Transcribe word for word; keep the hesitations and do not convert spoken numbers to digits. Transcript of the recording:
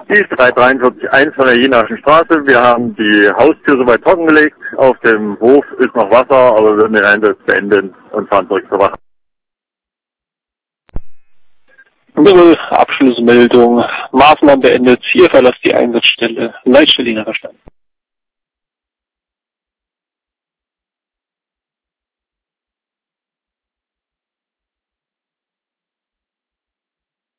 Die ist drei vier drei eins von der Jenaschen Straße. Wir haben die Haustür soweit trockengelegt. Auf dem Hof ist noch Wasser, aber wir würden den Einsatz beenden und fahren zurück zur Wache. Abschlussmeldung. Maßnahmen beendet. Hier verlasst die Einsatzstelle. Leitstelle Innerer Stadt.